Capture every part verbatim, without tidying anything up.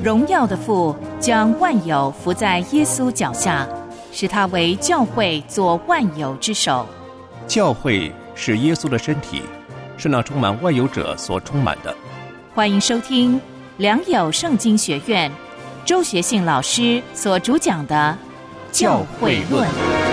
荣耀的父将万有伏在耶稣脚下，使他为教会做万有之首。 教会是耶稣的身体，是那充满万有者所充满的。 欢迎收听良友圣经学院周学信老师所主讲的《教会论》。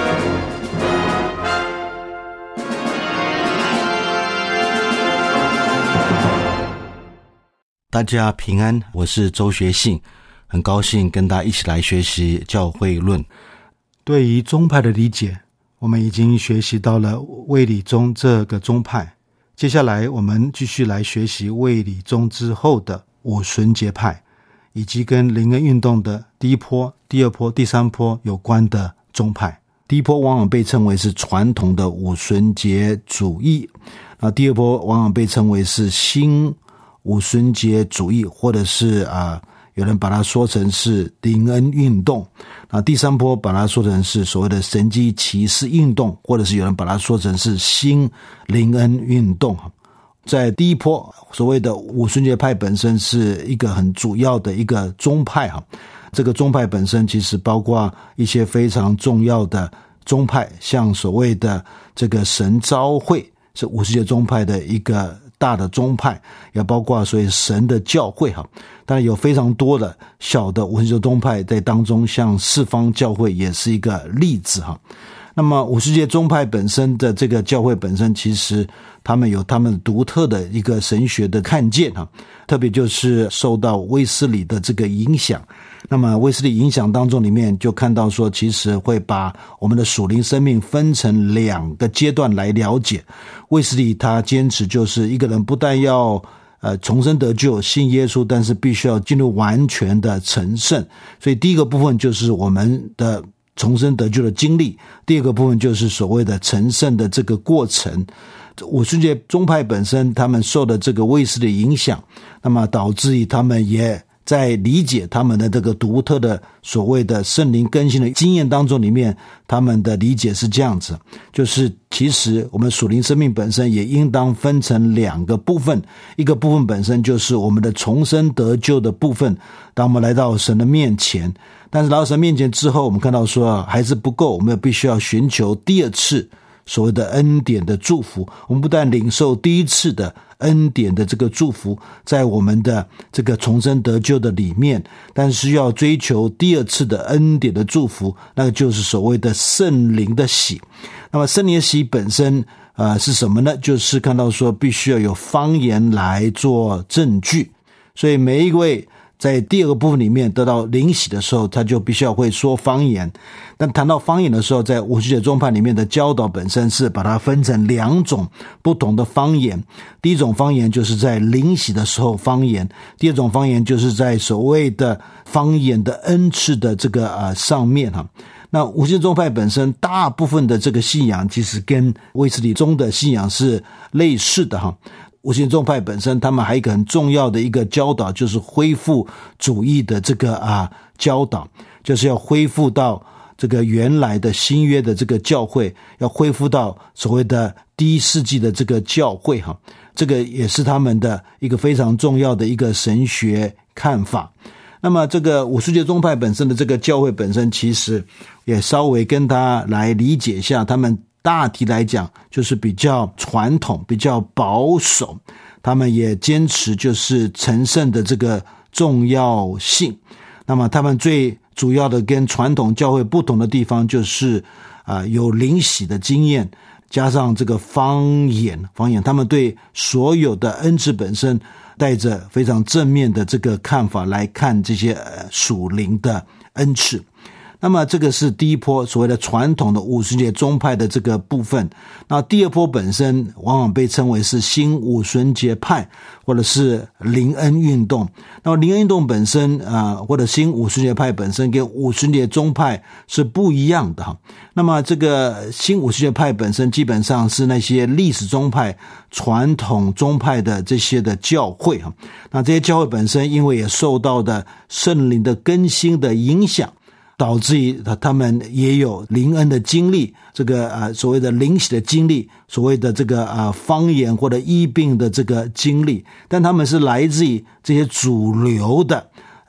大家平安，我是周学信，很高兴跟大家一起来学习教会论。对于宗派的理解，我们已经学习到了卫理宗这个宗派，接下来我们继续来学习卫理宗之后的五旬节派，以及跟灵恩运动的第一波、第二波、第三波有关的宗派。第一波往往被称为是传统的五旬节主义，那第二波往往被称为是新五旬节主义，或者是啊、呃，有人把它说成是灵恩运动。那第三波把它说成是所谓的神迹骑士运动，或者是有人把它说成是新灵恩运动。在第一波所谓的五旬节派本身是一个很主要的一个宗派哈，这个宗派本身其实包括一些非常重要的宗派，像所谓的这个神召会是五旬节宗派的一个大的宗派，也包括所谓神的教会哈。当然有非常多的小的五旬节宗派在当中，像四方教会也是一个例子哈。那么五旬节宗派本身的这个教会本身，其实他们有他们独特的一个神学的看见哈，特别就是受到卫斯理的这个影响。那么卫斯理影响当中里面就看到说，其实会把我们的属灵生命分成两个阶段来了解。卫斯理他坚持就是一个人不但要呃重生得救信耶稣，但是必须要进入完全的成圣。所以第一个部分就是我们的重生得救的经历，第二个部分就是所谓的成圣的这个过程。五旬节宗派本身他们受的这个卫斯理影响，那么导致于他们也在理解他们的这个独特的所谓的圣灵更新的经验当中里面，他们的理解是这样子，就是其实我们属灵生命本身也应当分成两个部分，一个部分本身就是我们的重生得救的部分，当我们来到神的面前，但是来到神面前之后，我们看到说还是不够，我们必须要寻求第二次所谓的恩典的祝福。我们不但领受第一次的恩典的这个祝福在我们的这个重生得救的里面，但是要追求第二次的恩典的祝福，那个就是所谓的圣灵的喜。那么圣灵的喜本身呃是什么呢？就是看到说必须要有方言来做证据，所以每一位在第二个部分里面得到灵喜的时候，他就必须要会说方言。但谈到方言的时候，在五旬节宗派里面的教导本身是把它分成两种不同的方言。第一种方言就是在灵喜的时候方言，第二种方言就是在所谓的方言的恩赐的这个呃上面哈。那五旬节宗派本身大部分的这个信仰其实跟卫斯理宗的信仰是类似的哈。五旬节宗派本身他们还有一个很重要的一个教导，就是恢复主义的这个啊教导，就是要恢复到这个原来的新约的这个教会，要恢复到所谓的第一世纪的这个教会哈。这个也是他们的一个非常重要的一个神学看法。那么这个五旬节宗派本身的这个教会本身，其实也稍微跟他来理解一下，他们大体来讲就是比较传统，比较保守，他们也坚持就是成圣的这个重要性。那么他们最主要的跟传统教会不同的地方就是啊、呃，有灵喜的经验，加上这个方言方言他们对所有的恩赐本身带着非常正面的这个看法来看这些呃属灵的恩赐。那么这个是第一波所谓的传统的五旬节宗派的这个部分。那第二波本身往往被称为是新五旬节派，或者是灵恩运动。那么灵恩运动本身啊、呃，或者新五旬节派本身跟五旬节宗派是不一样的哈。那么这个新五旬节派本身基本上是那些历史宗派、传统宗派的这些的教会哈。那这些教会本身因为也受到的圣灵的更新的影响，导致于他们也有灵恩的经历，这个呃所谓的灵喜的经历，所谓的这个呃方言或者医病的这个经历，但他们是来自于这些主流的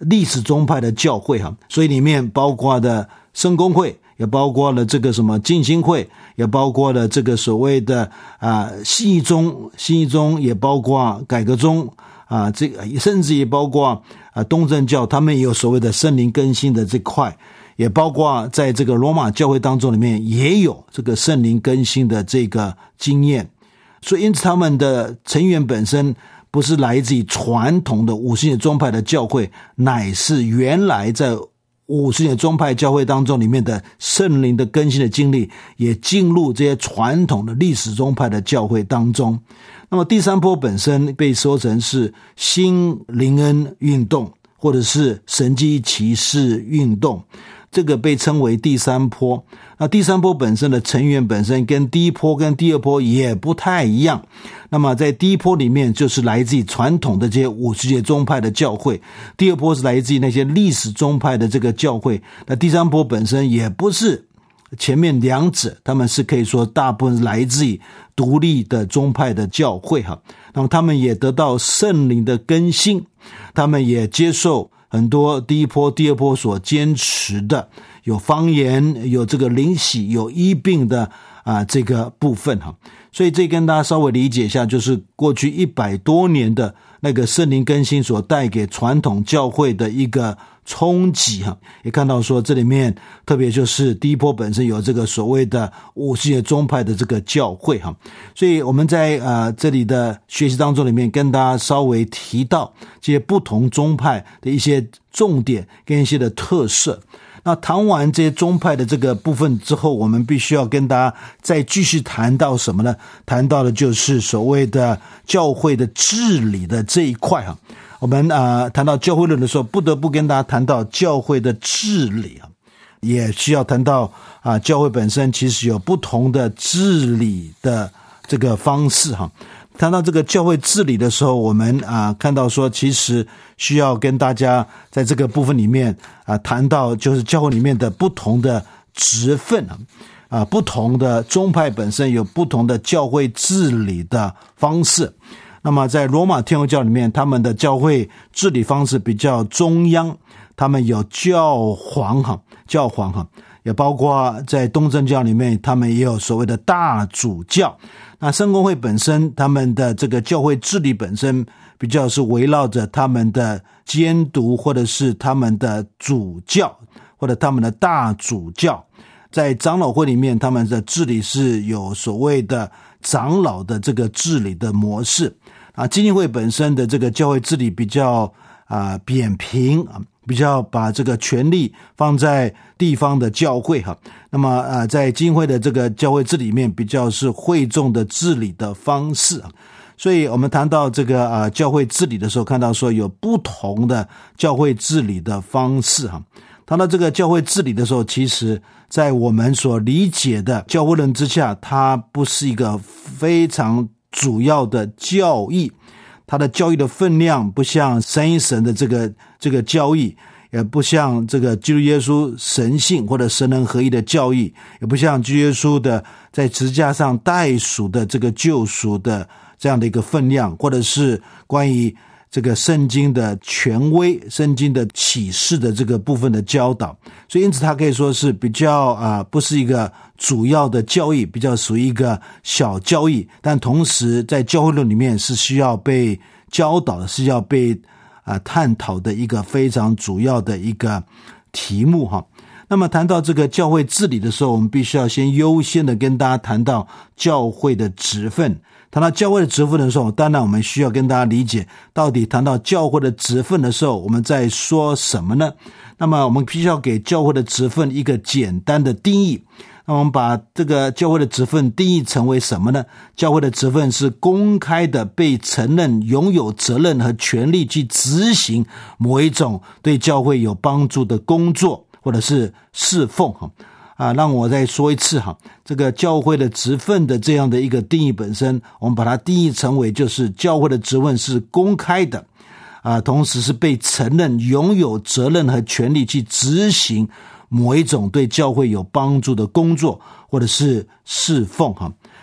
历史宗派的教会哈，所以里面包括的圣公会，也包括了这个什么浸信会，也包括了这个所谓的啊信义宗，信义宗也包括改革宗啊，这个甚至也包括啊东正教，他们也有所谓的圣灵更新的这块，也包括在这个罗马教会当中里面也有这个圣灵更新的这个经验，所以因此他们的成员本身不是来自于传统的五旬节宗派的教会，乃是原来在五旬节宗派教会当中里面的圣灵的更新的经历，也进入这些传统的历史宗派的教会当中。那么第三波本身被说成是新灵恩运动，或者是神迹奇事运动，这个被称为第三波。那第三波本身的成员本身跟第一波跟第二波也不太一样。那么在第一波里面就是来自于传统的这些五旬节宗派的教会，第二波是来自于那些历史宗派的这个教会。那第三波本身也不是前面两者，他们是可以说大部分来自于独立的宗派的教会哈。那么他们也得到圣灵的更新，他们也接受很多第一波第二波所坚持的有方言，有这个灵洗，有医病的啊这个部分哈。所以这跟大家稍微理解一下，就是过去一百多年的那个圣灵更新所带给传统教会的一个冲击哈。也看到说这里面特别就是第一波本身有这个所谓的五旬节宗派的这个教会哈。所以我们在呃这里的学习当中里面跟大家稍微提到这些不同宗派的一些重点跟一些的特色。那谈完这些宗派的这个部分之后，我们必须要跟大家再继续谈到什么呢？谈到的就是所谓的教会的治理的这一块哈。我们啊、呃、谈到教会论的时候，不得不跟大家谈到教会的治理啊，也需要谈到啊、呃、教会本身其实有不同的治理的这个方式哈。谈到这个教会治理的时候，我们啊、呃、看到说其实需要跟大家在这个部分里面啊、呃、谈到就是教会里面的不同的职分啊，啊、呃、不同的宗派本身有不同的教会治理的方式。那么在罗马天主教里面，他们的教会治理方式比较中央，他们有教皇哈，教皇哈，也包括在东正教里面，他们也有所谓的大主教。那圣公会本身，他们的这个教会治理本身比较是围绕着他们的监督，或者是他们的主教，或者他们的大主教。在长老会里面，他们的治理是有所谓的长老的这个治理的模式啊。基金会本身的这个教会治理比较啊扁平啊，比较把这个权力放在地方的教会哈。那么啊，在基金会的这个教会治理里面，比较是会众的治理的方式啊。所以我们谈到这个啊教会治理的时候，看到说有不同的教会治理的方式哈。谈到这个教会治理的时候，其实在我们所理解的教会论之下，它不是一个非常主要的教义，它的教义的分量不像三一神的这个这个教义，也不像这个基督耶稣神性或者神人合一的教义，也不像基督耶稣的在十字架上代赎的这个救赎的这样的一个分量，或者是关于这个圣经的权威，圣经的启示的这个部分的教导。所以因此它可以说是比较啊、呃，不是一个主要的教义，比较属于一个小教义，但同时在教会论里面是需要被教导的，是要被啊、呃、探讨的一个非常主要的一个题目哈。那么谈到这个教会治理的时候，我们必须要先优先的跟大家谈到教会的职分。谈到教会的职分的时候，当然我们需要跟大家理解，到底谈到教会的职分的时候，我们在说什么呢？那么我们必须要给教会的职分一个简单的定义。那我们把这个教会的职分定义成为什么呢？教会的职分是公开的被承认拥有责任和权利去执行某一种对教会有帮助的工作或者是侍奉哈。啊，让我再说一次哈，这个教会的职分的这样的一个定义本身，我们把它定义成为就是教会的职分是公开的啊，同时是被承认拥有责任和权利去执行某一种对教会有帮助的工作或者是侍奉哈。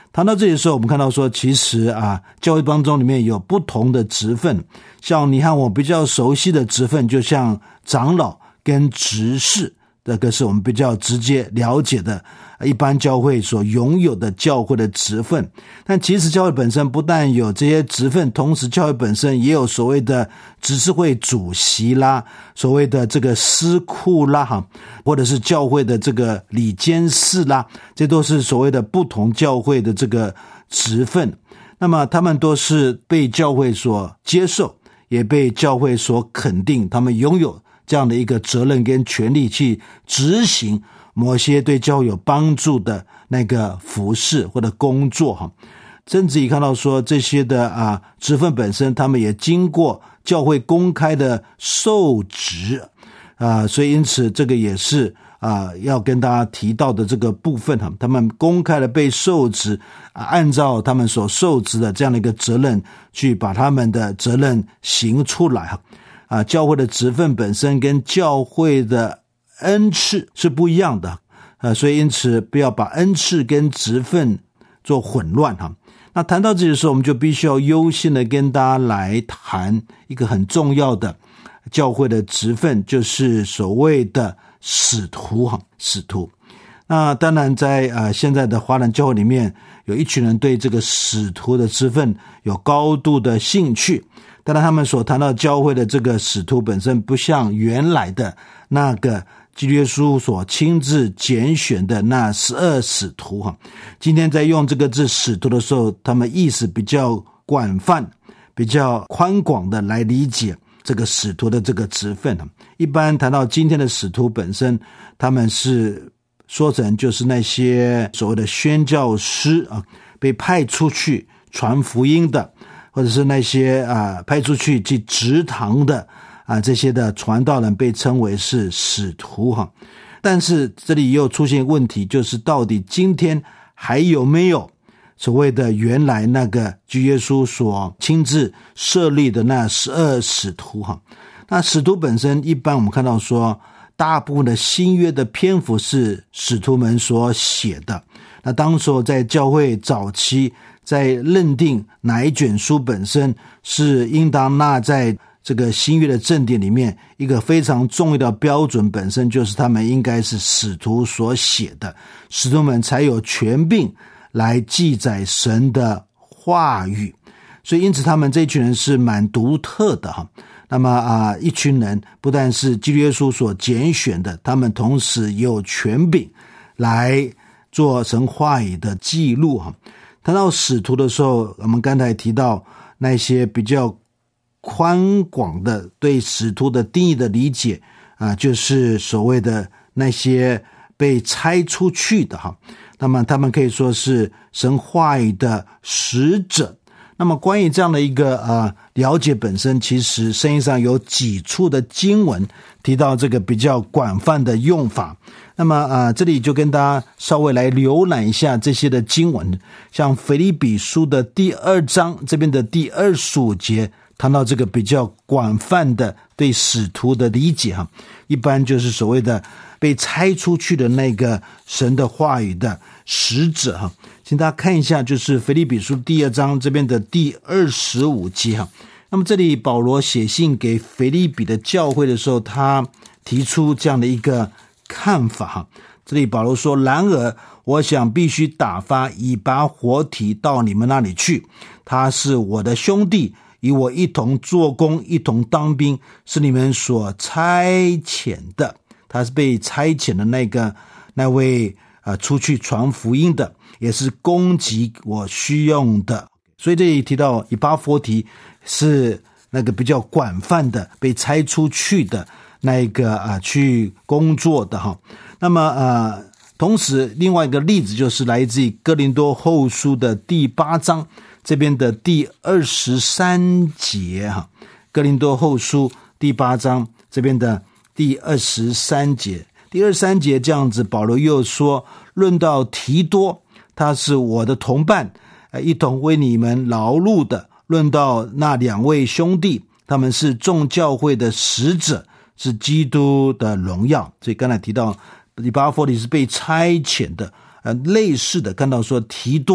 谈到这里的时候，我们看到说其实啊，教会当中里面有不同的职分，像你和我比较熟悉的职分，就像长老跟执事，这个是我们比较直接了解的一般教会所拥有的教会的职分。但其实教会本身不但有这些职分，同时教会本身也有所谓的执事会主席啦，所谓的这个司库啦，或者是教会的这个理监事啦，这都是所谓的不同教会的这个职分。那么他们都是被教会所接受，也被教会所肯定，他们拥有这样的一个责任跟权利去执行某些对教会有帮助的那个服事或者工作哈。甚至于看到说这些的啊职分本身，他们也经过教会公开的受职啊，所以因此这个也是啊要跟大家提到的这个部分哈。他们公开的被受职，啊，按照他们所受职的这样的一个责任去把他们的责任行出来哈。啊，教会的职分本身跟教会的恩赐是不一样的，呃，所以因此不要把恩赐跟职分做混乱哈。那谈到这里的时候，我们就必须要优先的跟大家来谈一个很重要的教会的职分，就是所谓的使徒哈，使徒。那当然在呃现在的华人教会里面，有一群人对这个使徒的职分有高度的兴趣。当然他们所谈到教会的这个使徒本身不像原来的那个基督耶稣所亲自拣选的那十二使徒哈。今天在用这个字使徒的时候，他们意思比较广泛，比较宽广的来理解这个使徒的这个职分。一般谈到今天的使徒本身，他们是说成就是那些所谓的宣教师啊，被派出去传福音的，或者是那些啊派出去去植堂的啊这些的传道人被称为是使徒哈。但是这里又出现问题，就是到底今天还有没有所谓的原来那个主耶稣所亲自设立的那十二使徒哈？那使徒本身一般我们看到说，大部分的新约的篇幅是使徒们所写的。那当时候在教会早期，在认定哪一卷书本身是应当纳在这个新约的正典里面，一个非常重要的标准本身就是他们应该是使徒所写的，使徒们才有权柄来记载神的话语。所以因此他们这群人是蛮独特的哈。那么啊，一群人不但是基督耶稣所拣选的，他们同时有权柄来做神话语的记录哈。谈到使徒的时候，我们刚才提到那些比较宽广的对使徒的定义的理解啊，就是所谓的那些被差出去的哈。那么他们可以说是神话语的使者。那么关于这样的一个呃了解本身，其实圣经上有几处的经文提到这个比较广泛的用法。那么呃这里就跟大家稍微来浏览一下这些的经文，像腓立比书的第二章这边的第二十五节谈到这个比较广泛的对使徒的理解哈，一般就是所谓的被差出去的那个神的话语的使者哈。请大家看一下，就是腓立比书第二章这边的第二十五节哈。那么这里保罗写信给腓立比的教会的时候，他提出这样的一个看法哈。这里保罗说，然而我想必须打发以巴弗提到你们那里去，他是我的兄弟，与我一同做工，一同当兵，是你们所差遣的。他是被差遣的那个那位呃出去传福音的，也是供给我需用的。所以这里提到以巴弗提是那个比较广泛的被差出去的那一个啊、呃、去工作的哈。那么呃同时另外一个例子就是来自于哥林多后书的第八章这边的第二十三节哈。哥林多后书第八章这边的第二十三节，第二十三节这样子，保罗又说，论到提多，他是我的同伴，一同为你们劳碌的。论到那两位兄弟，他们是众教会的使者，是基督的荣耀。所以刚才提到以巴弗提是被差遣的，呃，类似的看到说提多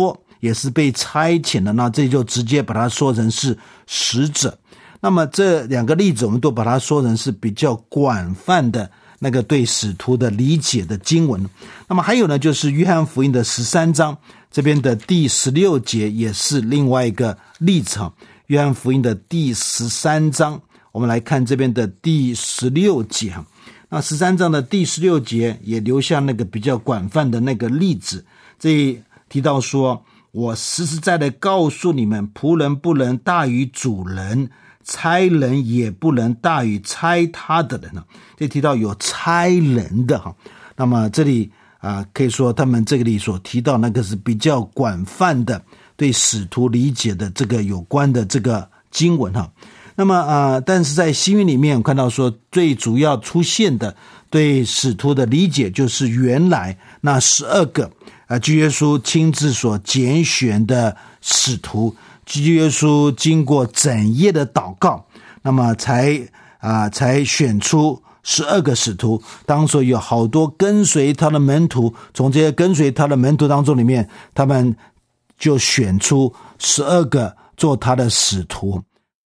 也是被差遣的，那这就直接把它说成是使者。那么这两个例子我们都把它说成是比较广泛的那个对使徒的理解的经文。那么还有呢，就是约翰福音的十三章这边的第十六节也是另外一个例子。约翰福音的第十三章，我们来看这边的第十六节。那十三章的第十六节也留下那个比较广泛的那个例子，这里提到说，我实实在在告诉你们，仆人不能大于主人，差人也不能大于差他的人。这提到有差人的，那么这里啊，可以说他们这里所提到那个是比较广泛的对使徒理解的这个有关的这个经文哈。那么啊、呃，但是在新约里面我看到说，最主要出现的对使徒的理解就是原来那十二个啊，基督耶稣亲自所拣选的使徒，基督耶稣经过整夜的祷告，那么才啊、呃、才选出十二个使徒。当时有好多跟随他的门徒，从这些跟随他的门徒当中里面，他们就选出十二个做他的使徒。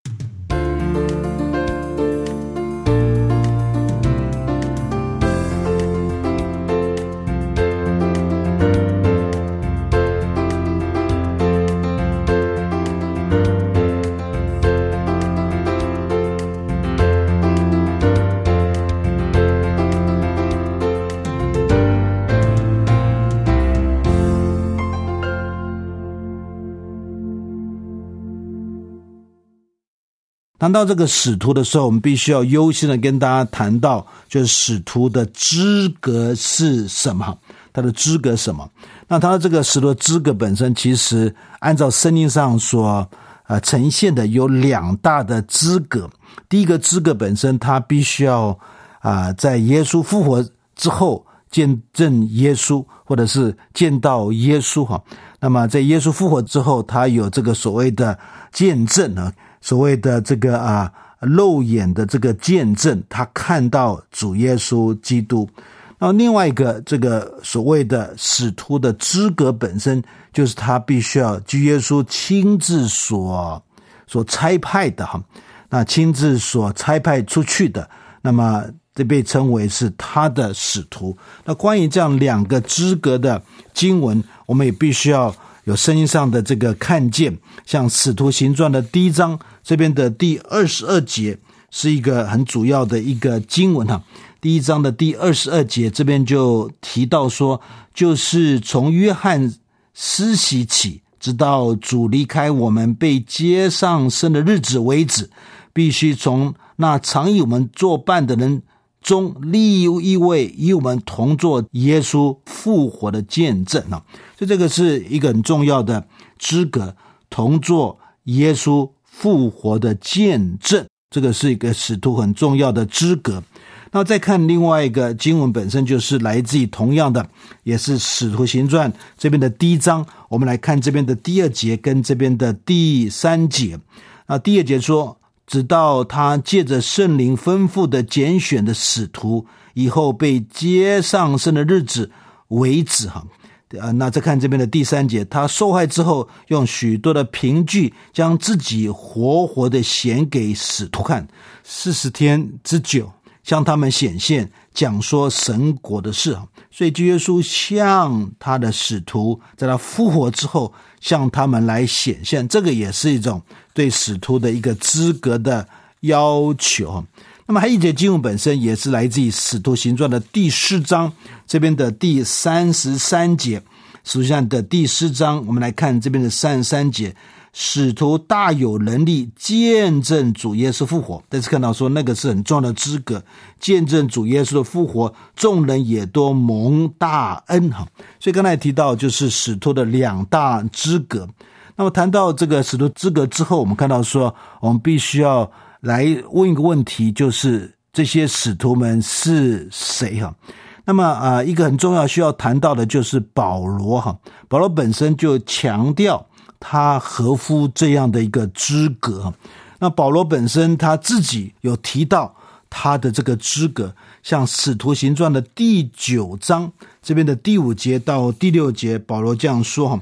谈到这个使徒的时候，我们必须要优先的跟大家谈到，就是使徒的资格是什么，他的资格是什么。那他的这个使徒的资格本身，其实按照圣经上所呃呈现的有两大的资格。第一个资格本身，他必须要啊、呃、在耶稣复活之后见证耶稣，或者是见到耶稣哈。那么在耶稣复活之后，他有这个所谓的见证啊，所谓的这个啊肉眼的这个见证，他看到主耶稣基督。那另外一个这个所谓的使徒的资格本身，就是他必须要基督耶稣亲自所所差派的哈，那亲自所差派出去的，那么这被称为是他的使徒。那关于这样两个资格的经文，我们也必须要有圣经上的这个看见。像使徒行传的第一章这边的第二十二节是一个很主要的一个经文哈。第一章的第二十二节这边就提到说，就是从约翰施洗起，直到主离开我们被接上升的日子为止，必须从那常与我们作伴的人中立一位与我们同作耶稣复活的见证啊。所以这个是一个很重要的资格，同作耶稣复活的见证，这个是一个使徒很重要的资格。那再看另外一个经文本身，就是来自于同样的，也是使徒行传这边的第一章，我们来看这边的第二节跟这边的第三节。那第二节说，直到他借着圣灵吩咐的拣选的使徒以后被接上升的日子为止哈。呃，那再看这边的第三节，他受害之后，用许多的凭据将自己活活的显给使徒看，四十天之久向他们显现，讲说神国的事。所以基督耶稣向他的使徒在他复活之后向他们来显现，这个也是一种对使徒的一个资格的要求。那么还有一节经文本身也是来自于使徒行传的第四章这边的第三十三节。使徒行传的第四章，我们来看这边的三十三节，使徒大有能力见证主耶稣复活。但是看到说那个是很重要的资格，见证主耶稣的复活，众人也都蒙大恩哈。所以刚才提到就是使徒的两大资格。那么谈到这个使徒资格之后，我们看到说我们必须要来问一个问题，就是这些使徒们是谁哈？那么啊、呃，一个很重要需要谈到的就是保罗哈。保罗本身就强调他合乎这样的一个资格。那保罗本身他自己有提到他的这个资格，像使徒行传的第九章这边的第五节到第六节，保罗这样说哈：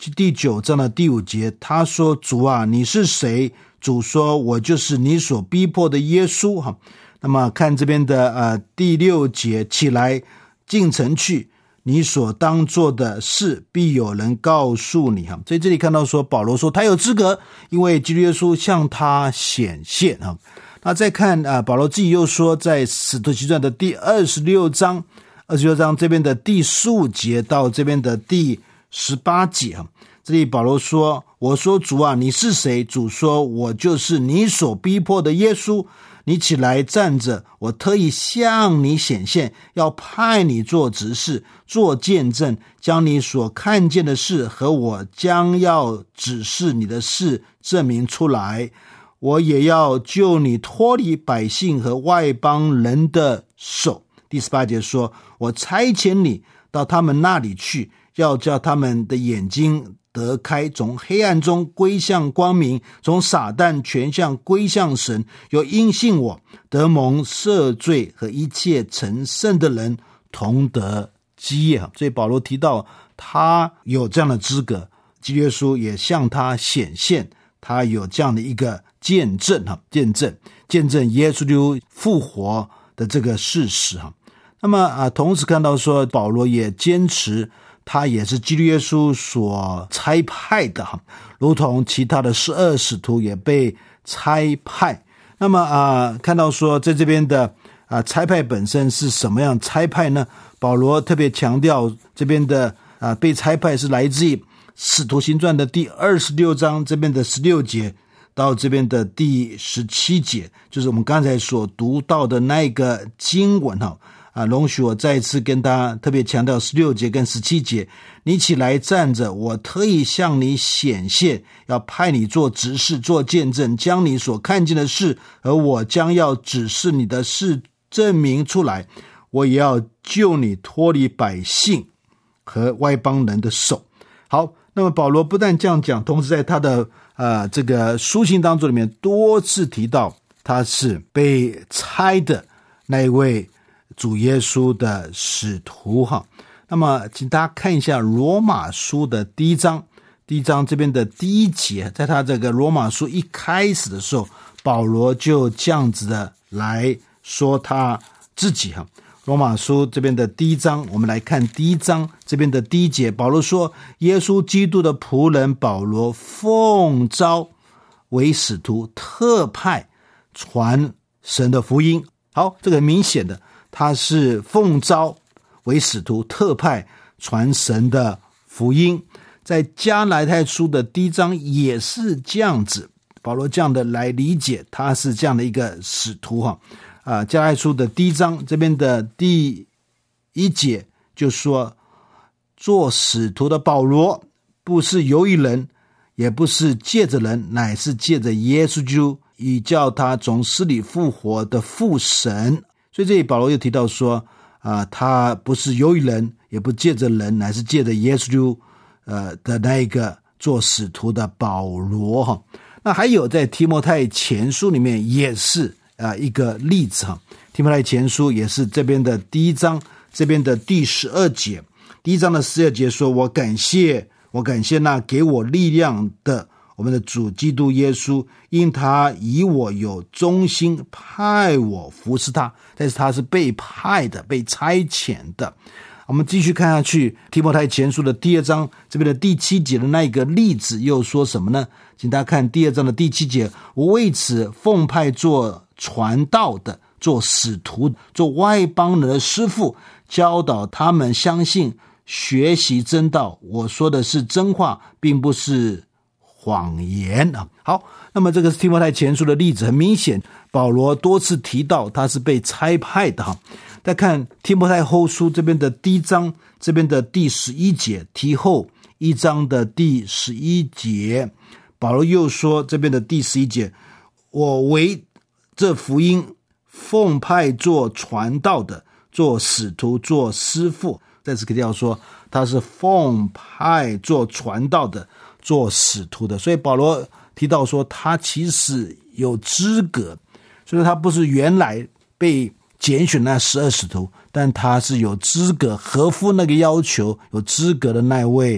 第九章的第五节，他说：主啊，你是谁？主说：我就是你所逼迫的耶稣。哈，那么看这边的呃第六节，起来进城去，你所当做的事必有人告诉你。哈，所以这里看到说保罗说他有资格，因为基督耶稣向他显现。哈，那再看啊，保罗自己又说，在使徒行传的第二十六章，二十六章这边的第十五节到这边的第十八节，这里保罗说：我说主啊，你是谁？主说：我就是你所逼迫的耶稣。你起来站着，我特意向你显现，要派你做执事，做见证，将你所看见的事和我将要指示你的事证明出来。我也要救你脱离百姓和外邦人的手。第十八节说：我差遣你到他们那里去，要叫他们的眼睛得开，从黑暗中归向光明，从撒旦全向归向神。有因信我得蒙赦罪和一切成圣的人同得基业。所以保罗提到他有这样的资格，基督耶稣也向他显现，他有这样的一个见证，见证见证耶稣基督复活的这个事实。那么啊，同时看到说保罗也坚持他也是基督耶稣所差派的，如同其他的十二使徒也被差派。那么啊，看到说在这边的啊差派本身是什么样差派呢？保罗特别强调这边的啊被差派是来自于使徒行传的第二十六章这边的十六节到这边的第十七节，就是我们刚才所读到的那个经文哈。啊，容许我再一次跟大家特别强调十六节跟十七节。你起来站着，我特意向你显现，要派你做执事，做见证，将你所看见的事和我将要指示你的事证明出来。我也要救你脱离百姓和外邦人的手。好，那么保罗不但这样讲，同时在他的呃这个书信当中里面多次提到他是被差的那一位主耶稣的使徒哈。那么请大家看一下罗马书的第一章，第一章这边的第一节，在他这个罗马书一开始的时候，保罗就这样子的来说他自己哈。罗马书这边的第一章，我们来看第一章这边的第一节，保罗说：耶稣基督的仆人保罗奉召为使徒，特派传神的福音。好，这个很明显的，他是奉召为使徒，特派传神的福音。在加拉太书的第一章也是这样子，保罗这样的来理解他是这样的一个使徒哈。啊，加拉太书的第一章这边的第一节就说，做使徒的保罗不是由于人，也不是借着人，乃是借着耶稣基督，以叫他从死里复活的父神。所以这里保罗又提到说啊，他不是由于人，也不借着人，乃是借着耶稣基督呃的那一个做使徒的保罗哈。那还有在提摩太前书里面也是啊一个例子哈。提摩太前书也是这边的第一章这边的第十二节，第一章的十二节说，我感谢我感谢那给我力量的我们的主基督耶稣，因他以我有忠心，派我服侍他。但是他是被派的，被差遣的。我们继续看下去，提摩太前书的第二章这边的第七节的那一个例子又说什么呢？请大家看第二章的第七节，我为此奉派做传道的，做使徒，做外邦人的师傅，教导他们相信，学习真道。我说的是真话，并不是谎言啊。好，那么这个是提摩太前书的例子，很明显保罗多次提到他是被差派的哈。再看提摩太后书这边的第一章这边的第十一节，提后一章的第十一节，保罗又说这边的第十一节，我为这福音奉派做传道的，做使徒，做师傅。在此可以要说他是奉派做传道的，做使徒的。所以保罗提到说他其实有资格，所以他不是原来被拣选那十二使徒，但他是有资格，合乎那个要求，有资格的那位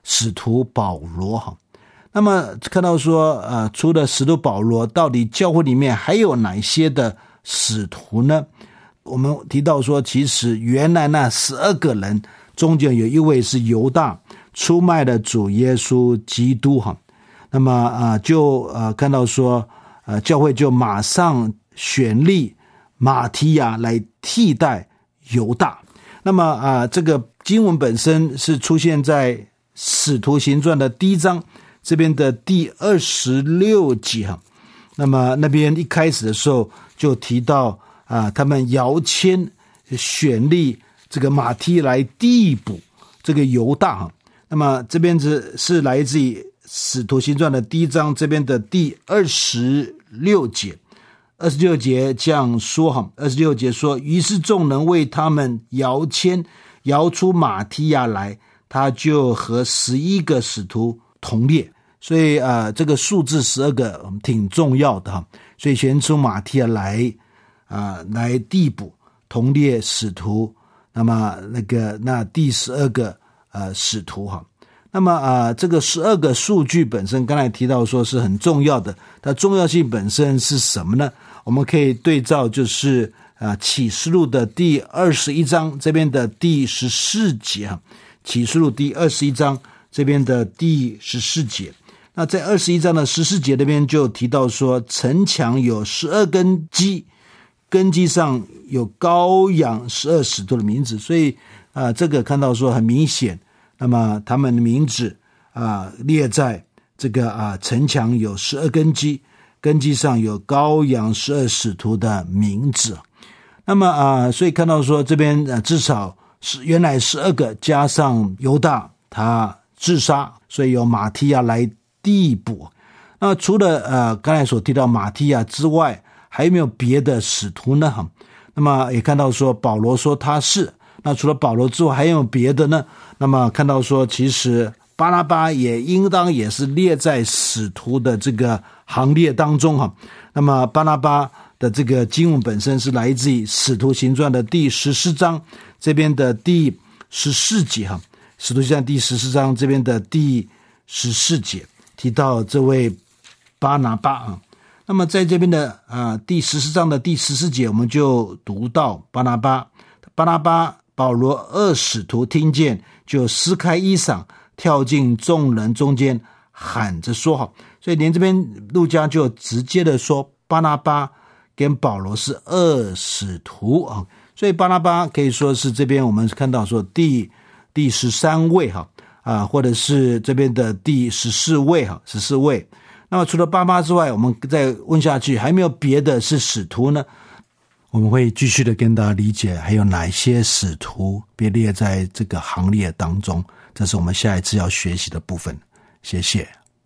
使徒保罗哈。那么看到说呃，除了使徒保罗，到底教会里面还有哪些的使徒呢？我们提到说，其实原来那十二个人中间有一位是犹大，出卖了主耶稣基督哈。那么啊、呃，就呃看到说呃，教会就马上选立马提亚来替代犹大。那么啊、呃，这个经文本身是出现在使徒行传的第一章这边的第二十六节哈。那么那边一开始的时候就提到啊，他们摇签选立这个马提来递补这个犹大哈。那么这边是是来自于使徒行传的第一章这边的第二十六节。二十六节这样说哈，二十六节说，于是众人为他们摇签，摇出马提亚来，他就和十一个使徒同列。所以啊、呃，这个数字十二个挺重要的哈。所以选出马提亚来啊、呃，来递补同列使徒。那么那个那第十二个呃使徒哈。那么啊、呃，这个十二个数据本身，刚才提到说是很重要的。它重要性本身是什么呢？我们可以对照就是啊启示录的第二十一章这边的第十四节哈。启示录第二十一章这边的第十四节。那在二十一章的十四节那边就提到说，城墙有十二根基，根基上有羔羊十二使徒的名字。所以啊、呃，这个看到说很明显，那么他们的名字啊、呃、列在这个啊、呃、城墙有十二根基，根基上有羔羊十二使徒的名字。那么啊、呃，所以看到说这边呃至少是原来十二个加上犹大他自杀，所以由马提亚来递补。那除了呃刚才所提到马提亚之外，还有没有别的使徒呢？哈，那么也看到说保罗说他是。那除了保罗之外，还有没有别的呢？那么看到说，其实巴拿巴也应当也是列在使徒的这个行列当中哈。那么巴拿巴的这个经文本身是来自于使徒行传的第十四章这边的第十四节哈。使徒行传第十四章这边的第十四节提到这位巴拿巴啊。那么在这边的啊、呃、第十四章的第十四节，我们就读到巴拿巴，巴拿巴保罗二使徒听见，就撕开衣裳，跳进众人中间，喊着说好。所以连这边路加就直接的说，巴拿巴跟保罗是二使徒啊。所以巴拿巴可以说是这边我们看到说第第十三位哈啊，或者是这边的第十四位哈，十四位。那么除了巴拿巴之外，我们再问下去，还没有别的是使徒呢？我们会继续的跟大家理解还有哪些使徒被列在这个行列当中，这是我们下一次要学习的部分。谢谢。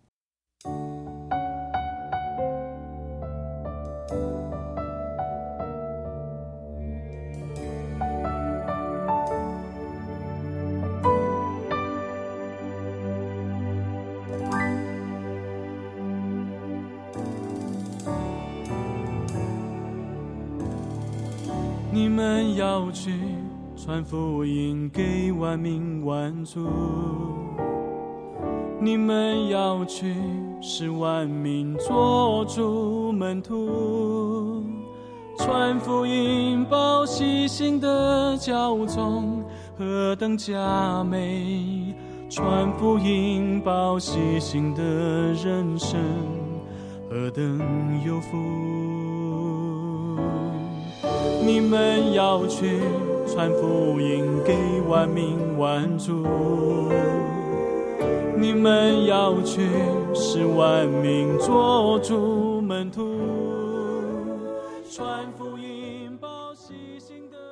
你们要去传福音给万民万族，你们要去使万民做主门徒，传福音报喜信的教宗何等佳美，传福音报喜信的人生何等有福。你们要去传福音给万民万族，你们要去使万民做主门徒，传福音报喜信的